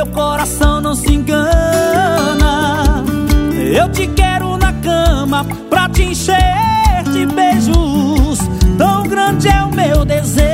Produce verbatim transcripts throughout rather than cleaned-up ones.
meu coração não se engana. Eu te quero na cama pra te encher de beijos. Tão grande é o meu desejo.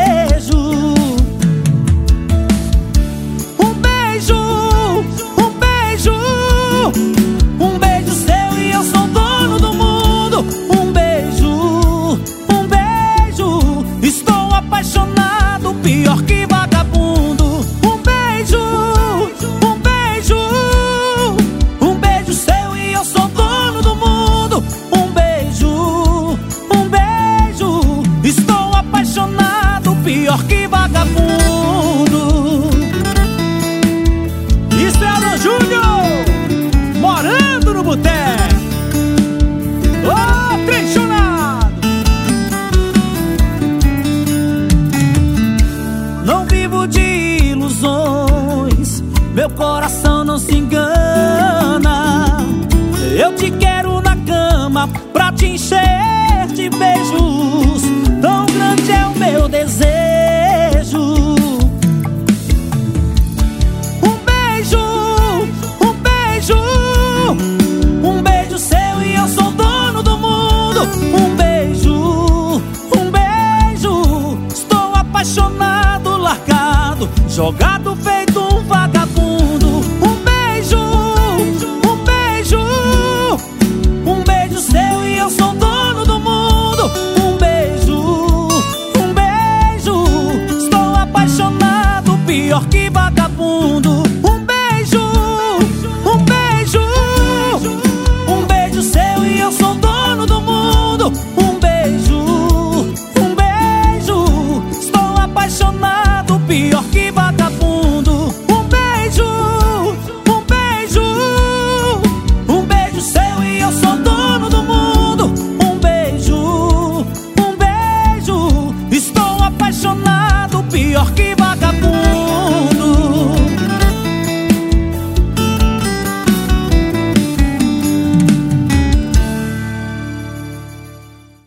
Um beijo, um beijo, um beijo seu e eu sou dono do mundo. Um beijo, um beijo, estou apaixonado, pior que vagabundo. Um beijo, um beijo, um beijo seu e eu sou dono do mundo. Um beijo, um beijo, estou apaixonado, pior que vagabundo. Isso é Alan Júnior, morando no boteco. Ô, trem chonado! Não vivo de ilusões, meu coração não se engana. Eu te quero na cama pra te encher de beijos. Tão grande é o meu desejo. Um beijo, um beijo, um beijo seu e eu sou dono do mundo. Um beijo, um beijo, estou apaixonado, largado, jogado feito um vagabundo.